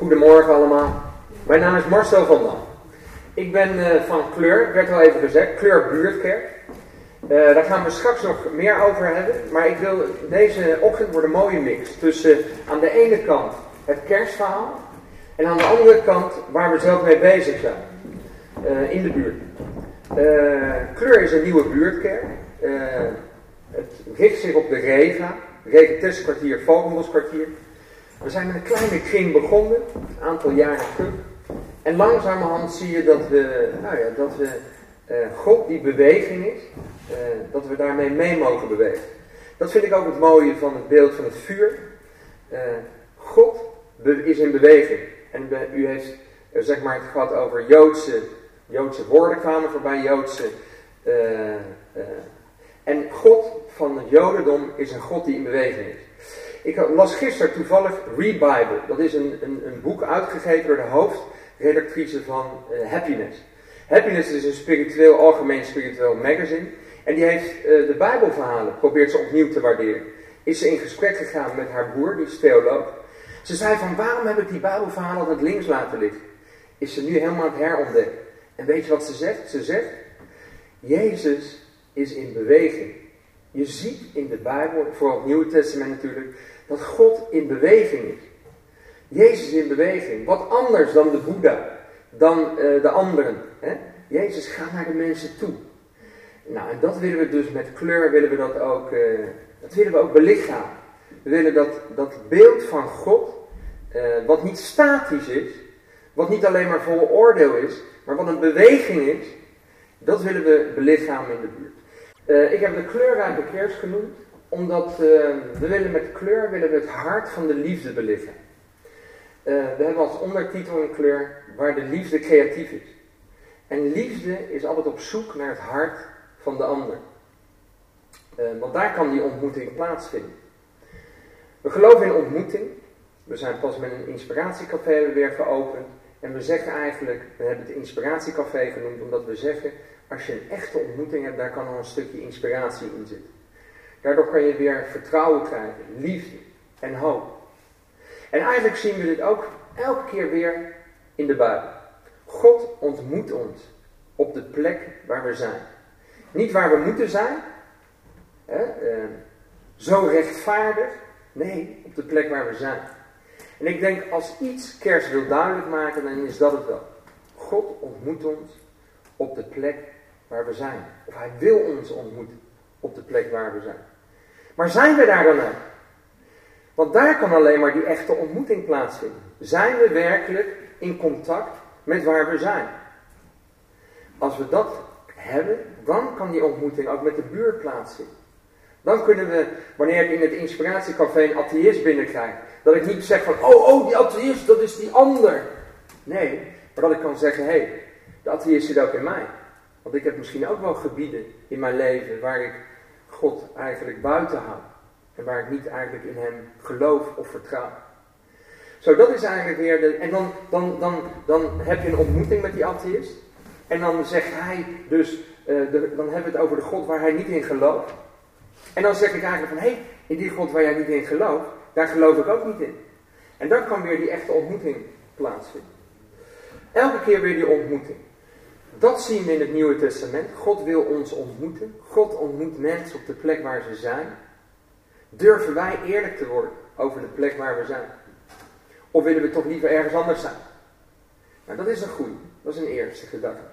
Goedemorgen allemaal. Mijn naam is Marcel van Dam. Ik ben van Kleur, werd al even gezegd, Kleur Buurtkerk. Daar gaan we straks nog meer over hebben. Maar ik wil deze ochtend wordt een mooie mix tussen aan de ene kant het kerstverhaal en aan de andere kant waar we zelf mee bezig zijn. In de buurt. Kleur is een nieuwe buurtkerk. Het richt zich op de Rega, Regenteskwartier, Valkenboskwartier. We zijn met een kleine kring begonnen, een aantal jaren terug. En langzamerhand zie je dat we God die beweging is, dat we daarmee mee mogen bewegen. Dat vind ik ook het mooie van het beeld van het vuur. God is in beweging. En u heeft zeg maar het gehad over Joodse woorden kwamen voorbij, en God van het Jodendom is een God die in beweging is. Ik las gisteren toevallig Rebible. Dat is een boek uitgegeven door de hoofdredactrice van Happiness. Happiness is een algemeen spiritueel magazine. En die heeft de Bijbelverhalen, probeert ze opnieuw te waarderen. Is ze in gesprek gegaan met haar broer, die is theoloog. Ze zei van, waarom heb ik die Bijbelverhalen altijd links laten liggen? Is ze nu helemaal aan het herontdekken. En weet je wat ze zegt? Ze zegt, Jezus is in beweging. Je ziet in de Bijbel, vooral het Nieuwe Testament natuurlijk, dat God in beweging is. Jezus is in beweging. Wat anders dan de Boeddha, dan de anderen. Hè? Jezus gaat naar de mensen toe. Nou, en dat willen we dus met Kleur, willen we ook belichamen. We willen dat beeld van God, wat niet statisch is, wat niet alleen maar vol oordeel is, maar wat een beweging is, dat willen we belichamen in de buurt. Ik heb de kleurrijke kerst genoemd, omdat met kleur willen we het hart van de liefde belichamen. We hebben als ondertitel in Kleur waar de liefde creatief is. En liefde is altijd op zoek naar het hart van de ander. Want daar kan die ontmoeting plaatsvinden. We geloven in ontmoeting. We zijn pas met een inspiratiecafé weer geopend. En we zeggen eigenlijk, we hebben het inspiratiecafé genoemd, omdat we zeggen, als je een echte ontmoeting hebt, daar kan al een stukje inspiratie in zitten. Daardoor kan je weer vertrouwen krijgen, liefde en hoop. En eigenlijk zien we dit ook elke keer weer in de Bijbel. God ontmoet ons op de plek waar we zijn. Niet waar we moeten zijn, zo rechtvaardig, nee, op de plek waar we zijn. En ik denk, als iets kerst wil duidelijk maken, dan is dat het wel. God ontmoet ons op de plek waar we zijn. Of hij wil ons ontmoeten op de plek waar we zijn. Maar zijn we daar dan aan? Want daar kan alleen maar die echte ontmoeting plaatsvinden. Zijn we werkelijk in contact met waar we zijn? Als we dat hebben, dan kan die ontmoeting ook met de buurt plaatsvinden. Dan kunnen we, wanneer ik in het inspiratiecafé een atheïst binnenkrijg, dat ik niet zeg van, oh, die atheïst, dat is die ander. Nee, maar dat ik kan zeggen, de atheïst zit ook in mij. Want ik heb misschien ook wel gebieden in mijn leven waar ik God eigenlijk buiten hou. En waar ik niet eigenlijk in hem geloof of vertrouw. Zo, dat is eigenlijk weer en dan heb je een ontmoeting met die atheïst. En dan zegt hij dus, dan hebben we het over de God waar hij niet in gelooft. En dan zeg ik eigenlijk van, in die God waar jij niet in gelooft, daar geloof ik ook niet in. En dan kan weer die echte ontmoeting plaatsvinden. Elke keer weer die ontmoeting. Dat zien we in het Nieuwe Testament. God wil ons ontmoeten. God ontmoet mensen op de plek waar ze zijn. Durven wij eerlijk te worden over de plek waar we zijn? Of willen we toch liever ergens anders zijn? Nou, dat is een goede. Dat is een eerste gedachte.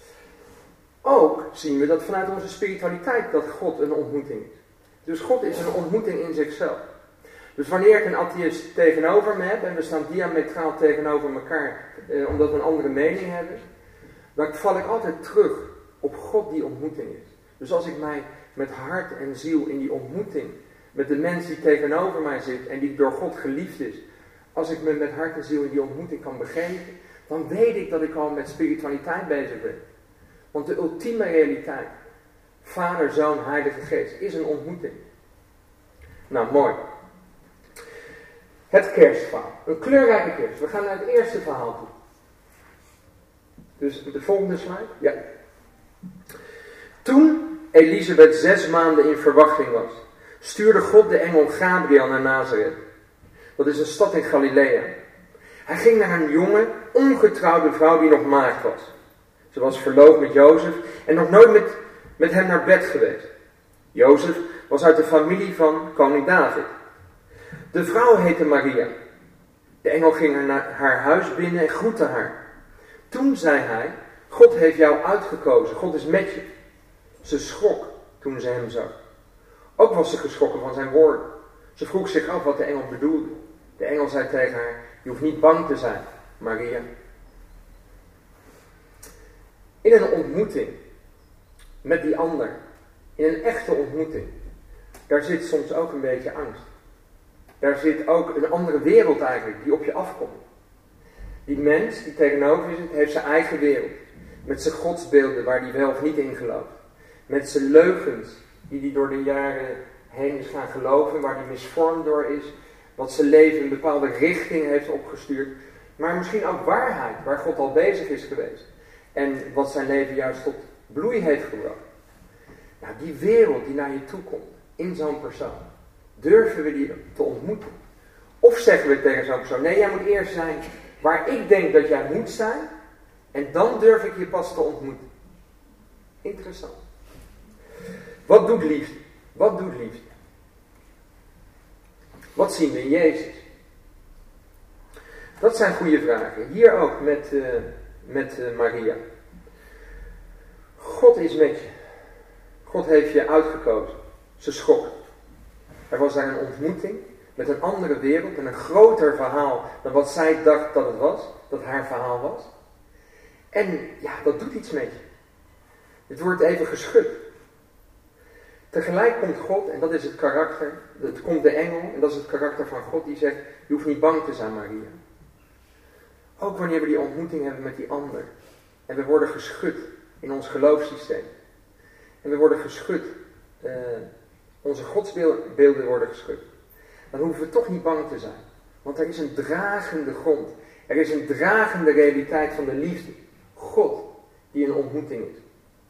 Ook zien we dat vanuit onze spiritualiteit dat God een ontmoeting is. Dus God is een ontmoeting in zichzelf. Dus wanneer ik een atheïst tegenover me heb en we staan diametraal tegenover elkaar omdat we een andere mening hebben, dan val ik altijd terug op God die ontmoeting is. Dus als ik mij met hart en ziel in die ontmoeting met de mens die tegenover mij zit en die door God geliefd is, als ik me met hart en ziel in die ontmoeting kan begeven, dan weet ik dat ik al met spiritualiteit bezig ben. Want de ultieme realiteit, Vader, Zoon, Heilige Geest, is een ontmoeting. Nou, mooi. Het kerstverhaal. Een kleurrijke kerst. We gaan naar het eerste verhaal toe. Dus de volgende slide. Ja. Toen Elisabeth 6 maanden in verwachting was, stuurde God de engel Gabriel naar Nazareth. Dat is een stad in Galilea. Hij ging naar een jonge, ongetrouwde vrouw die nog maagd was. Ze was verloofd met Jozef en nog nooit met hem naar bed geweest. Jozef was uit de familie van koning David. De vrouw heette Maria. De engel ging naar haar huis binnen en groette haar. Toen zei hij, God heeft jou uitgekozen, God is met je. Ze schrok toen ze hem zag. Ook was ze geschrokken van zijn woorden. Ze vroeg zich af wat de engel bedoelde. De engel zei tegen haar, je hoeft niet bang te zijn, Maria. In een ontmoeting met die ander, in een echte ontmoeting, daar zit soms ook een beetje angst. Daar zit ook een andere wereld eigenlijk die op je afkomt. Die mens die tegenover je zit, heeft zijn eigen wereld. Met zijn godsbeelden waar hij wel of niet in gelooft. Met zijn leugens die hij door de jaren heen is gaan geloven, waar hij misvormd door is. Wat zijn leven een bepaalde richting heeft opgestuurd. Maar misschien ook waarheid, waar God al bezig is geweest. En wat zijn leven juist tot bloei heeft gebracht. Nou, die wereld die naar je toe komt, in zo'n persoon. Durven we die te ontmoeten? Of zeggen we tegen zo'n persoon, nee, jij moet eerst zijn waar ik denk dat jij moet zijn. En dan durf ik je pas te ontmoeten. Interessant. Wat doet liefde? Wat doet liefde? Wat zien we in Jezus? Dat zijn goede vragen. Hier ook met Maria. God is met je. God heeft je uitgekozen. Ze schrok. Er was daar een ontmoeting met een andere wereld en een groter verhaal dan wat zij dacht dat het was, dat haar verhaal was. En ja, dat doet iets met je. Het wordt even geschud. Tegelijk komt God, en dat is het karakter, het komt de engel, en dat is het karakter van God, die zegt, je hoeft niet bang te zijn, Maria. Ook wanneer we die ontmoeting hebben met die ander. En we worden geschud in ons geloofssysteem. En we worden geschud, onze godsbeelden worden geschud. Dan hoeven we toch niet bang te zijn. Want er is een dragende grond. Er is een dragende realiteit van de liefde. God, die een ontmoeting is.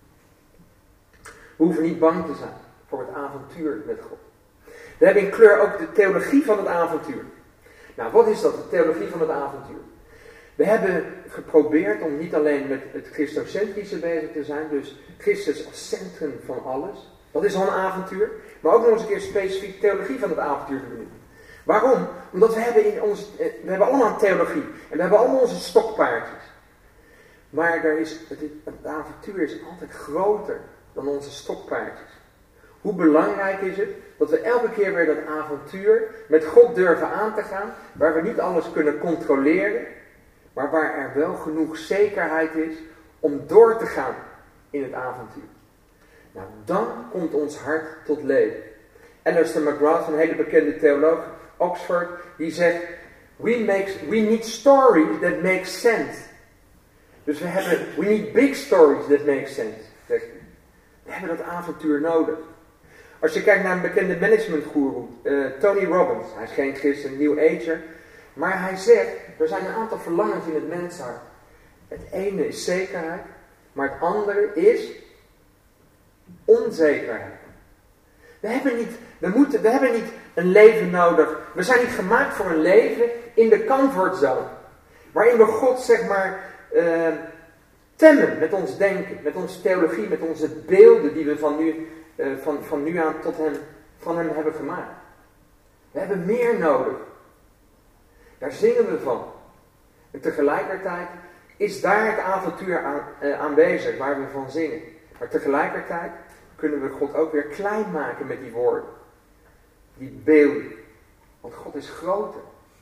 We hoeven niet bang te zijn voor het avontuur met God. We hebben in kleur ook de theologie van het avontuur. Nou, wat is dat, de theologie van het avontuur? We hebben geprobeerd om niet alleen met het christocentrische bezig te zijn, dus Christus als centrum van alles. Dat is al een avontuur. Maar ook nog eens een keer specifiek theologie van het avontuur te benoemen. Waarom? Omdat we hebben allemaal een theologie. En we hebben allemaal onze stokpaardjes. Maar het avontuur is altijd groter dan onze stokpaardjes. Hoe belangrijk is het dat we elke keer weer dat avontuur met God durven aan te gaan, waar we niet alles kunnen controleren, maar waar er wel genoeg zekerheid is om door te gaan in het avontuur. Nou, dan komt ons hart tot leven. Alistair McGrath, een hele bekende theoloog, Oxford, die zegt, we need stories that make sense. Dus we need big stories that make sense, zegt hij. We hebben dat avontuur nodig. Als je kijkt naar een bekende managementgoeroe, Tony Robbins, hij is geen christen, New Ager, maar hij zegt, er zijn een aantal verlangens in het menshart. Het ene is zekerheid, maar het andere is onzekerheid. We hebben niet een leven nodig. We zijn niet gemaakt voor een leven in de comfortzone. Waarin we God, zeg maar, temmen met ons denken, met onze theologie, met onze beelden die we van nu aan tot van hem hebben gemaakt. We hebben meer nodig. Daar zingen we van. En tegelijkertijd is daar het avontuur aanwezig waar we van zingen. Maar tegelijkertijd kunnen we God ook weer klein maken met die woorden. Die beelden. Want God is groter.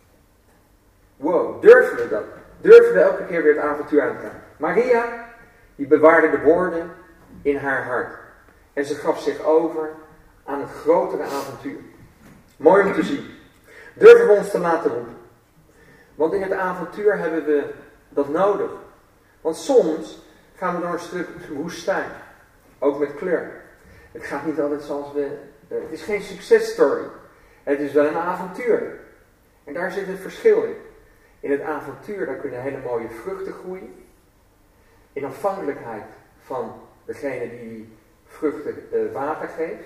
Wow, durven we dat? Durven we elke keer weer het avontuur aan te gaan? Maria, die bewaarde de woorden in haar hart. En ze gaf zich over aan het grotere avontuur. Mooi om te zien. Durven we ons te laten roepen. Want in het avontuur hebben we dat nodig. Want soms gaan we door een stuk woestijn. Ook met kleur. Het gaat niet altijd zoals we... Het is geen successtory. Het is wel een avontuur. En daar zit het verschil in. In het avontuur daar kunnen hele mooie vruchten groeien. In afhankelijkheid van degene die vruchten water geeft.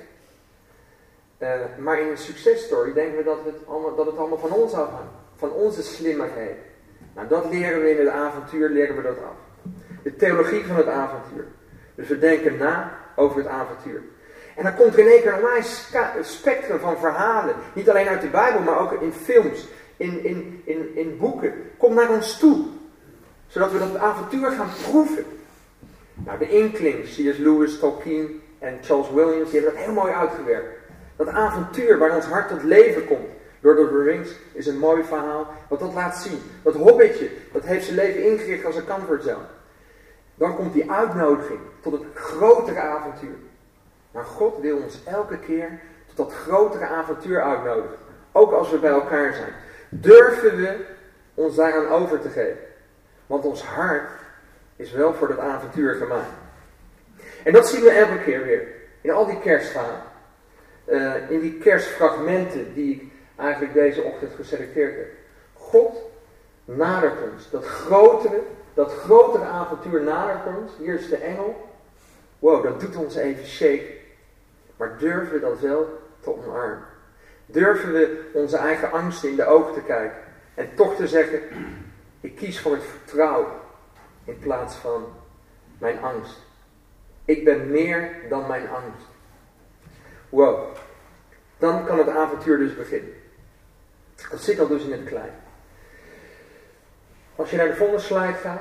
Maar in een successtory denken we dat het allemaal van ons afhangt. Van onze slimmigheid. Nou, dat leren we in het avontuur, leren we dat af. De theologie van het avontuur. Dus we denken na over het avontuur. En dan komt er in één keer een onwijs spectrum van verhalen. Niet alleen uit de Bijbel, maar ook in films, in boeken. Komt naar ons toe. Zodat we dat avontuur gaan proeven. Nou, de Inklings, C.S. Lewis, Tolkien en Charles Williams, die hebben dat heel mooi uitgewerkt. Dat avontuur waar ons hart tot leven komt. Lord of the Rings is een mooi verhaal wat dat laat zien. Dat hobbitje, dat heeft zijn leven ingericht als een comfortzone. Dan komt die uitnodiging tot het grotere avontuur. Maar God wil ons elke keer tot dat grotere avontuur uitnodigen. Ook als we bij elkaar zijn. Durven we ons daaraan over te geven. Want ons hart is wel voor dat avontuur gemaakt. En dat zien we elke keer weer. In al die kerstverhalen. In die kerstfragmenten die ik eigenlijk deze ochtend geselecteerd heb. God nadert ons. Dat grotere avontuur nadert ons. Hier is de engel. Wow, dat doet ons even shaken. Maar durven we dat wel te omarmen? Durven we onze eigen angsten in de ogen te kijken? En toch te zeggen, ik kies voor het vertrouwen in plaats van mijn angst. Ik ben meer dan mijn angst. Wow. Dan kan het avontuur dus beginnen. Dat zit al dus in het klein. Als je naar de volgende slide gaat.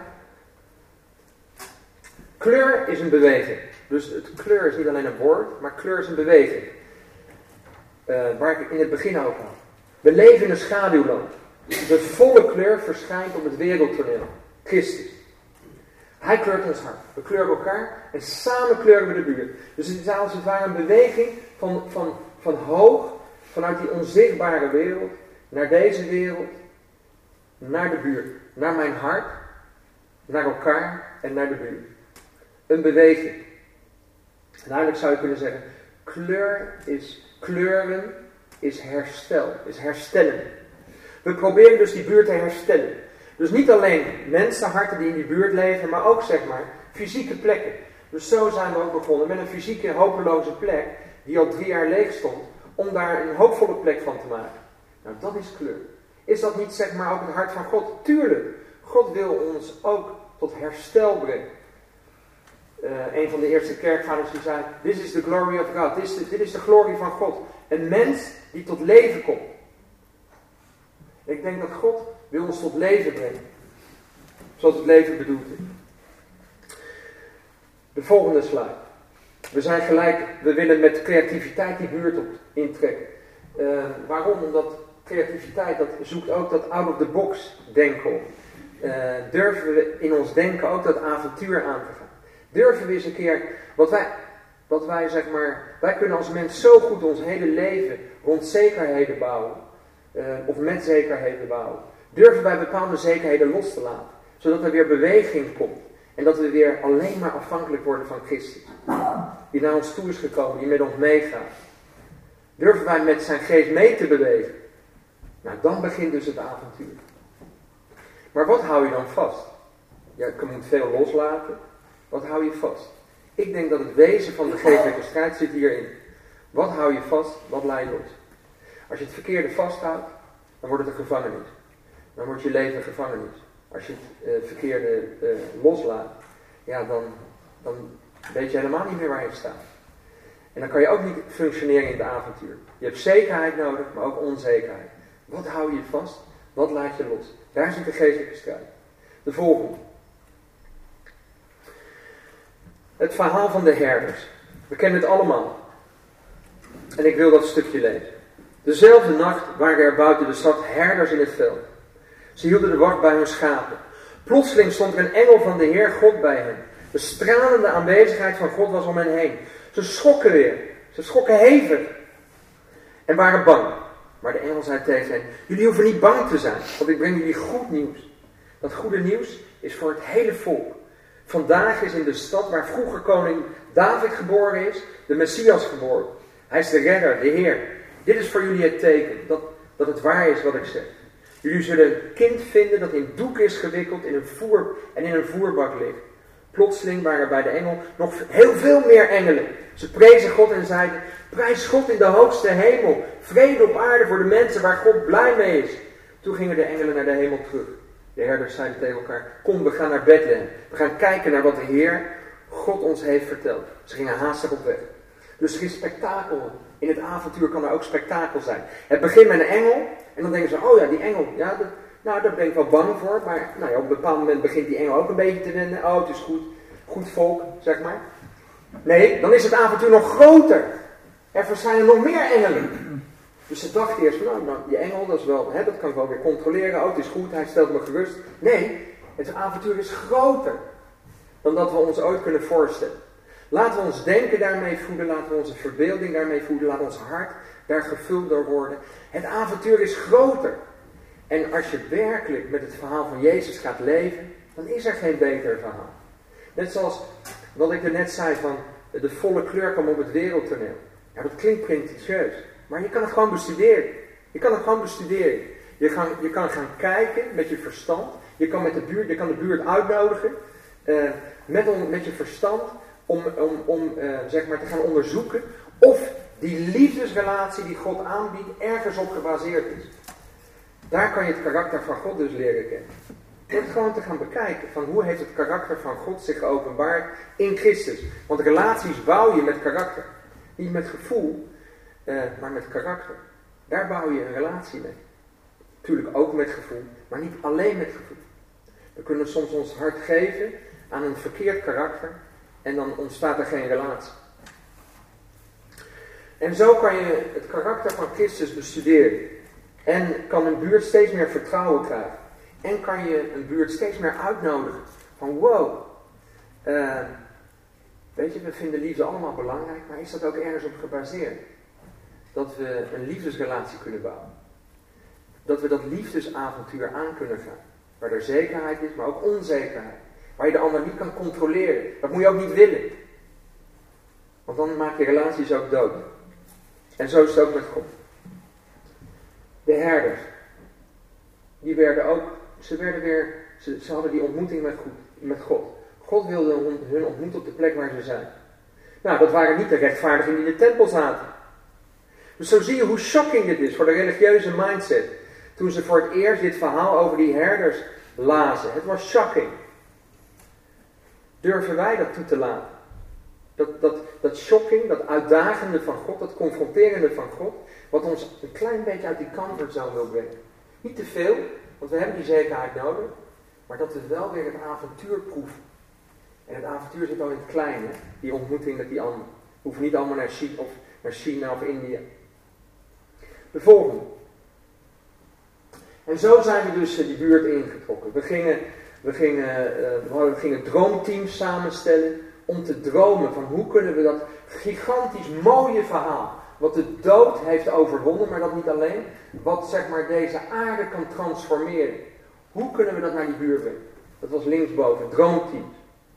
Kleur is een beweging. Dus het kleur is niet alleen een woord, maar kleur is een beweging. Waar ik in het begin ook had. We leven in een schaduwland. De volle kleur verschijnt op het wereldtoneel. Christus. Hij kleurt ons hart. We kleuren elkaar en samen kleuren we de buurt. Dus het is als het ware een beweging van hoog, vanuit die onzichtbare wereld, naar deze wereld, naar de buurt. Naar mijn hart, naar elkaar en naar de buurt. Een beweging. En eigenlijk zou je kunnen zeggen, kleuren is herstel, is herstellen. We proberen dus die buurt te herstellen. Dus niet alleen mensenharten die in die buurt leven, maar ook zeg maar fysieke plekken. Dus zo zijn we ook begonnen met een fysieke hopeloze plek die al 3 jaar leeg stond, om daar een hoopvolle plek van te maken. Nou, dat is kleur. Is dat niet zeg maar ook het hart van God? Tuurlijk. God wil ons ook tot herstel brengen. Een van de eerste kerkvaders die zei, this is the glory of God. Dit is de glorie van God. Een mens die tot leven komt. Ik denk dat God wil ons tot leven brengen. Zoals het leven bedoeld is. De volgende slide. We willen met creativiteit die buurt op intrekken. Waarom? Omdat creativiteit, dat zoekt ook dat out of the box denken op. Durven we in ons denken ook dat avontuur aan te gaan. Durven we eens een keer, wat wij zeg maar, wij kunnen als mens zo goed ons hele leven rond zekerheden bouwen. Of met zekerheden bouwen. Durven wij bepaalde zekerheden los te laten. Zodat er weer beweging komt. En dat we weer alleen maar afhankelijk worden van Christus. Die naar ons toe is gekomen, die met ons meegaat. Durven wij met zijn geest mee te bewegen. Nou, dan begint dus het avontuur. Maar wat hou je dan vast? Ja, je moet veel loslaten. Wat hou je vast? Ik denk dat het wezen van de geestelijke strijd zit hierin. Wat hou je vast? Wat laat je los? Als je het verkeerde vasthoudt, dan wordt het een gevangenis. Dan wordt je leven een gevangenis. Als je het verkeerde loslaat, ja, dan weet je helemaal niet meer waar je staat. En dan kan je ook niet functioneren in het avontuur. Je hebt zekerheid nodig, maar ook onzekerheid. Wat hou je vast? Wat laat je los? Daar zit de geestelijke strijd. De volgende. Het verhaal van de herders. We kennen het allemaal. En ik wil dat stukje lezen. Dezelfde nacht waren er buiten de stad herders in het veld. Ze hielden de wacht bij hun schapen. Plotseling stond er een engel van de Heer God bij hen. De stralende aanwezigheid van God was om hen heen. Ze schrokken weer. Ze schrokken hevig. En waren bang. Maar de engel zei tegen hen, jullie hoeven niet bang te zijn, want ik breng jullie goed nieuws. Dat goede nieuws is voor het hele volk. Vandaag is in de stad waar vroeger koning David geboren is, de Messias geboren. Hij is de redder, de Heer. Dit is voor jullie het teken, dat het waar is wat ik zeg. Jullie zullen een kind vinden dat in doek is gewikkeld in een voerbak ligt. Plotseling waren bij de engel nog heel veel meer engelen. Ze prezen God en zeiden, prijs God in de hoogste hemel. Vrede op aarde voor de mensen waar God blij mee is. Toen gingen de engelen naar de hemel terug. De herders zeiden tegen elkaar, kom, we gaan naar Bethlehem. We gaan kijken naar wat de Heer, God ons heeft verteld. Ze gingen haastig op weg. Dus er is spektakel. In het avontuur kan er ook spektakel zijn. Het begint met een engel. En dan denken ze, oh ja, die engel. Ja, daar ben ik wel bang voor. Maar nou ja, op een bepaald moment begint die engel ook een beetje te wennen. Oh, het is goed. Goed volk, zeg maar. Nee, dan is het avontuur nog groter. Er verschijnen nog meer engelen. Dus ze dachten eerst van, nou, die engel, dat is wel, dat kan ik wel weer controleren. Oh, het is goed, hij stelt me gerust. Nee, het avontuur is groter dan dat we ons ooit kunnen voorstellen. Laten we ons denken daarmee voeden, laten we onze verbeelding daarmee voeden, laat ons hart daar gevuld door worden. Het avontuur is groter. En als je werkelijk met het verhaal van Jezus gaat leven, dan is er geen beter verhaal. Net zoals wat ik er net zei van de volle kleur kwam op het wereldtoneel. Ja, dat klinkt pretentieus, maar je kan het gewoon bestuderen. Je kan het gewoon bestuderen. Je kan gaan kijken met je verstand. Je kan de buurt uitnodigen met je verstand om zeg maar te gaan onderzoeken of die liefdesrelatie die God aanbiedt ergens op gebaseerd is. Daar kan je het karakter van God dus leren kennen. Door het gewoon te gaan bekijken van hoe heeft het karakter van God zich geopenbaard in Christus. Want relaties bouw je met karakter. Niet met gevoel, maar met karakter. Daar bouw je een relatie mee. Natuurlijk ook met gevoel, maar niet alleen met gevoel. We kunnen soms ons hart geven aan een verkeerd karakter en dan ontstaat er geen relatie. En zo kan je het karakter van Christus bestuderen. En kan een buurt steeds meer vertrouwen krijgen. En kan je een buurt steeds meer uitnodigen. Van wow, weet je, we vinden liefde allemaal belangrijk, maar is dat ook ergens op gebaseerd? Dat we een liefdesrelatie kunnen bouwen. Dat we dat liefdesavontuur aan kunnen gaan. Waar er zekerheid is, maar ook onzekerheid. Waar je de ander niet kan controleren. Dat moet je ook niet willen. Want dan maak je relaties ook dood. En zo is het ook met God. De herders. Die werden ook, ze hadden die ontmoeting met God. God wilde hun ontmoeten op de plek waar ze zijn. Nou, dat waren niet de rechtvaardigen die in de tempel zaten. Dus zo zie je hoe shocking dit is voor de religieuze mindset. Toen ze voor het eerst dit verhaal over die herders lazen. Het was shocking. Durven wij dat toe te laten? Dat shocking, dat uitdagende van God, dat confronterende van God, wat ons een klein beetje uit die comfortzone wil brengen. Niet te veel, want we hebben die zekerheid nodig, maar dat we wel weer het avontuur proeven. En het avontuur zit al in het kleine, die ontmoeting met die ander. We hoeven niet allemaal naar China of India. De volgende. En zo zijn we dus die buurt ingetrokken. We gingen droomteams samenstellen om te dromen van hoe kunnen we dat gigantisch mooie verhaal, wat de dood heeft overwonnen, maar dat niet alleen, wat zeg maar deze aarde kan transformeren. Hoe kunnen we dat naar die buurt brengen? Dat was linksboven, droomteams.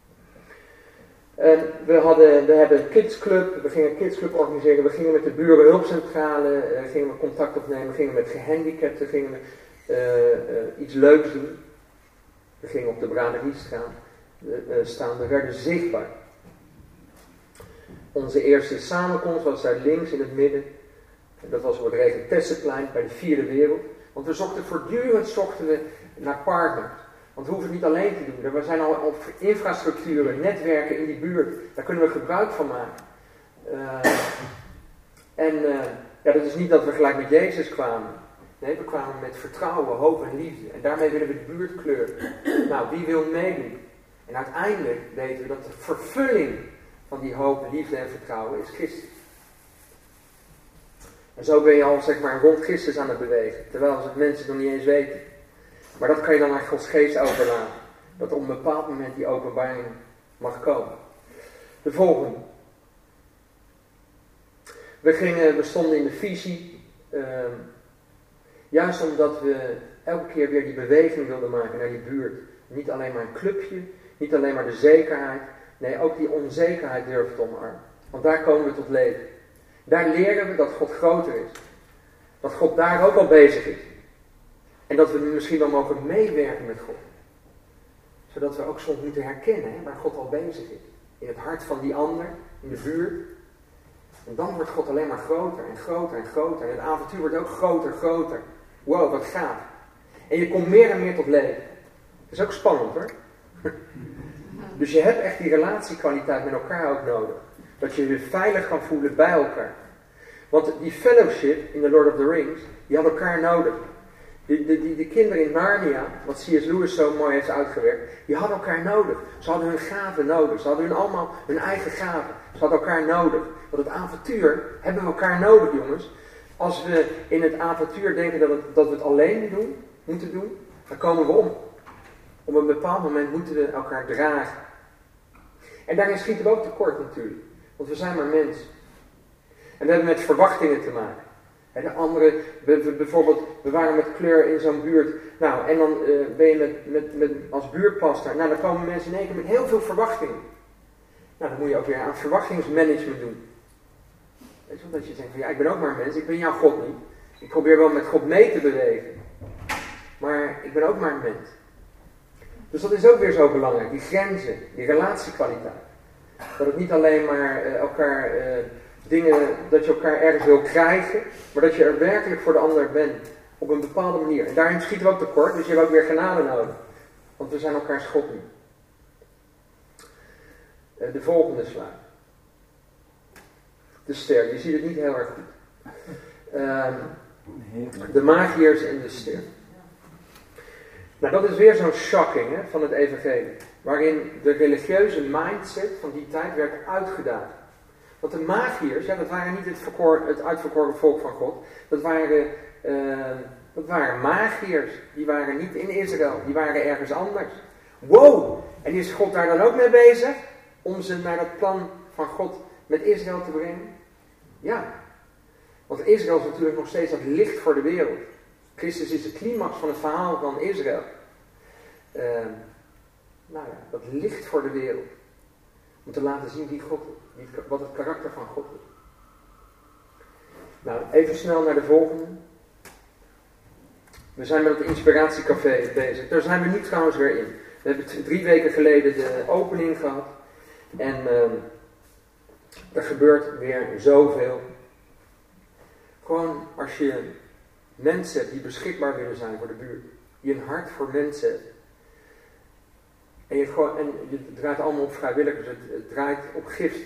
En we hebben een kidsclub, we gingen een kidsclub organiseren, we gingen met de burenhulpcentrale, gingen we contact opnemen, we gingen met gehandicapten, gingen we iets leuks doen. We gingen op de Braderiestraat staan, we werden zichtbaar. Onze eerste samenkomst was daar links in het midden. En dat was op het Regentessenplein bij de Vierde Wereld. Want we zochten voortdurend naar partners. Want we hoeven het niet alleen te doen. Er zijn al infrastructuren, netwerken in die buurt. Daar kunnen we gebruik van maken. Dat is niet dat we gelijk met Jezus kwamen. Nee, we kwamen met vertrouwen, hoop en liefde. En daarmee willen we de buurt kleuren. Nou, wie wil meedoen? En uiteindelijk weten we dat de vervulling van die hoop, liefde en vertrouwen is Christus. En zo ben je al zeg maar rond Christus aan het bewegen. Terwijl mensen het nog niet eens weten. Maar dat kan je dan aan Gods geest overlaten. Dat op een bepaald moment die openbaring mag komen. De volgende. We stonden in de visie. Juist omdat we elke keer weer die beweging wilden maken naar die buurt. Niet alleen maar een clubje. Niet alleen maar de zekerheid. Nee, ook die onzekerheid durven te omarmen. Want daar komen we tot leven. Daar leren we dat God groter is. Dat God daar ook al bezig is. En dat we misschien wel mogen meewerken met God. Zodat we ook soms moeten herkennen waar God al bezig is. In het hart van die ander, in de buurt. En dan wordt God alleen maar groter en groter en groter. En het avontuur wordt ook groter, groter. Wow, wat gaaf. En je komt meer en meer tot leven. Dat is ook spannend hoor. Dus je hebt echt die relatiekwaliteit met elkaar ook nodig. Dat je je weer veilig kan voelen bij elkaar. Want die fellowship in The Lord of the Rings, die had elkaar nodig. Die kinderen in Narnia, wat C.S. Lewis zo mooi heeft uitgewerkt, die hadden elkaar nodig. Ze hadden hun gaven nodig. Ze hadden allemaal hun eigen gaven. Ze hadden elkaar nodig. Want het avontuur hebben we elkaar nodig, jongens. Als we in het avontuur denken dat we het alleen moeten doen, dan komen we om. Op een bepaald moment moeten we elkaar dragen. En daarin schieten we ook tekort natuurlijk. Want we zijn maar mensen. En we hebben met verwachtingen te maken. En de andere, bijvoorbeeld, we waren met kleur in zo'n buurt. Nou, en dan ben je als buurtpastor. Nou, dan komen mensen in één keer met heel veel verwachtingen. Nou, dan moet je ook weer aan verwachtingsmanagement doen. Weet je wel, dat je denkt van, ja, ik ben ook maar een mens. Ik ben jouw God niet. Ik probeer wel met God mee te bewegen. Maar ik ben ook maar een mens. Dus dat is ook weer zo belangrijk. Die grenzen, die relatiekwaliteit. Dat het niet alleen maar elkaar... dat je elkaar ergens wil krijgen, maar dat je er werkelijk voor de ander bent. Op een bepaalde manier. En daarin schieten we ook tekort, dus je hebt ook weer genade nodig. Want we zijn elkaars God niet. De volgende slide. De ster, je ziet het niet heel erg goed. De magiërs en de ster. Nou, dat is weer zo'n shocking van het evangelie. Waarin de religieuze mindset van die tijd werd uitgedaagd. Want de magiërs, dat waren niet het uitverkoren volk van God. Dat waren magiërs. Die waren niet in Israël. Die waren ergens anders. Wow! En is God daar dan ook mee bezig? Om ze naar het plan van God met Israël te brengen? Ja. Want Israël is natuurlijk nog steeds dat licht voor de wereld. Christus is de climax van het verhaal van Israël. Dat licht voor de wereld. Om te laten zien wie God is. Wat het karakter van God is. Nou, even snel naar de volgende. We zijn met het inspiratiecafé bezig. Daar zijn we nu trouwens weer in. We hebben 3 weken geleden de opening gehad. En er gebeurt weer zoveel. Gewoon als je mensen hebt die beschikbaar willen zijn voor de buurt. Die een hart voor mensen hebben. En je draait allemaal op vrijwilligers. Het draait op gift.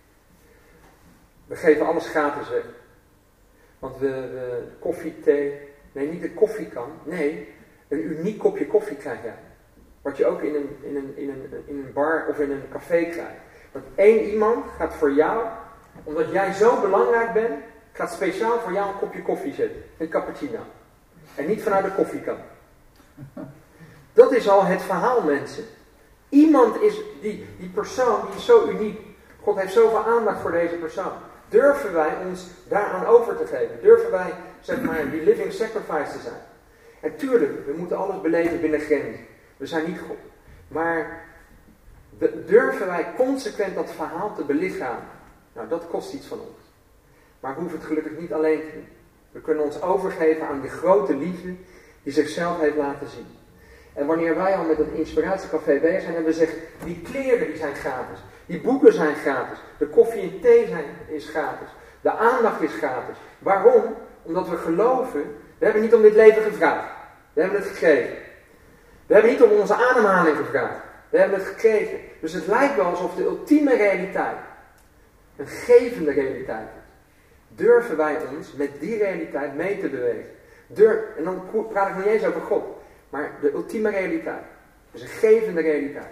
We geven alles gratis weg. Want we koffie, thee. Nee, niet een koffiekan. Nee, een uniek kopje koffie krijg jij. Wat je ook in een bar of in een café krijgt. Want 1 iemand gaat voor jou, omdat jij zo belangrijk bent, gaat speciaal voor jou een kopje koffie zetten. Een cappuccino. En niet vanuit de koffiekan. Dat is al het verhaal, mensen. Iemand is, die persoon, die is zo uniek. God heeft zoveel aandacht voor deze persoon. Durven wij ons daaraan over te geven? Durven wij, zeg maar, die living sacrifice te zijn? En tuurlijk, we moeten alles beleven binnen grenzen. We zijn niet God. Maar durven wij consequent dat verhaal te belichamen? Nou, dat kost iets van ons. Maar we hoeven het gelukkig niet alleen te doen. We kunnen ons overgeven aan die grote liefde die zichzelf heeft laten zien. En wanneer wij al met het inspiratiecafé bezig zijn en we zeggen, die kleren die zijn gratis, die boeken zijn gratis, de koffie en thee is gratis, de aandacht is gratis. Waarom? Omdat we geloven, we hebben niet om dit leven gevraagd. We hebben het gekregen. We hebben niet om onze ademhaling gevraagd. We hebben het gekregen. Dus het lijkt wel alsof de ultieme realiteit een gevende realiteit is. Durven wij ons met die realiteit mee te bewegen? En dan praat ik niet eens over God. Maar de ultieme realiteit. Dus een gevende realiteit.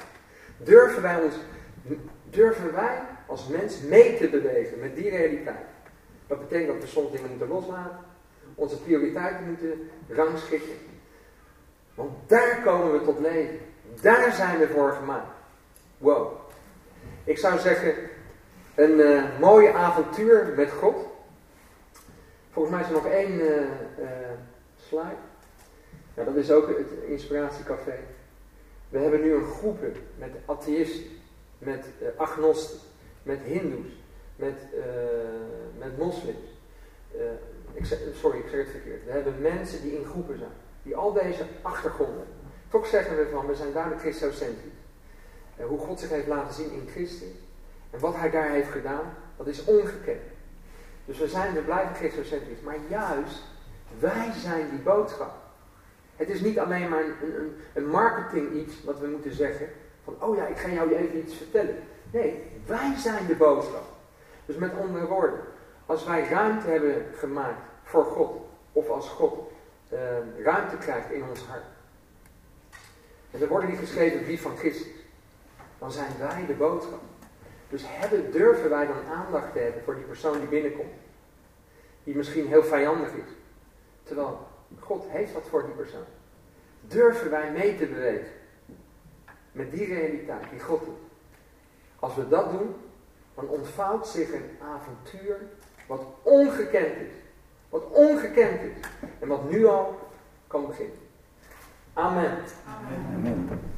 Durven wij als mens mee te bewegen met die realiteit? Dat betekent dat we soms dingen moeten loslaten. Onze prioriteiten moeten rangschikken. Want daar komen we tot leven. Daar zijn we voor gemaakt. Wow. Ik zou zeggen, een mooie avontuur met God. Volgens mij is er nog 1 slide. Ja, dat is ook het inspiratiecafé. We hebben nu een groepen met atheïsten, met agnosten, met hindoes, met moslims. Ik zeg het verkeerd. We hebben mensen die in groepen zijn, die al deze achtergronden hebben. Toch zeggen we van, we zijn duidelijk christocentrisch. Hoe God zich heeft laten zien in Christus en wat hij daar heeft gedaan, dat is ongekend. Dus we blijven christocentrisch, maar juist, wij zijn die boodschap. Het is niet alleen maar een marketing iets wat we moeten zeggen. Van, oh ja, ik ga jou even iets vertellen. Nee, wij zijn de boodschap. Dus met andere woorden, als wij ruimte hebben gemaakt voor God, of als God ruimte krijgt in ons hart. En er wordt niet geschreven brief van Christus. Dan zijn wij de boodschap. Dus durven wij dan aandacht te hebben voor die persoon die binnenkomt. Die misschien heel vijandig is. Terwijl God heeft wat voor die persoon. Durven wij mee te bewegen. Met die realiteit die God doet. Als we dat doen, dan ontvouwt zich een avontuur wat ongekend is. Wat ongekend is. En wat nu al kan beginnen. Amen. Amen.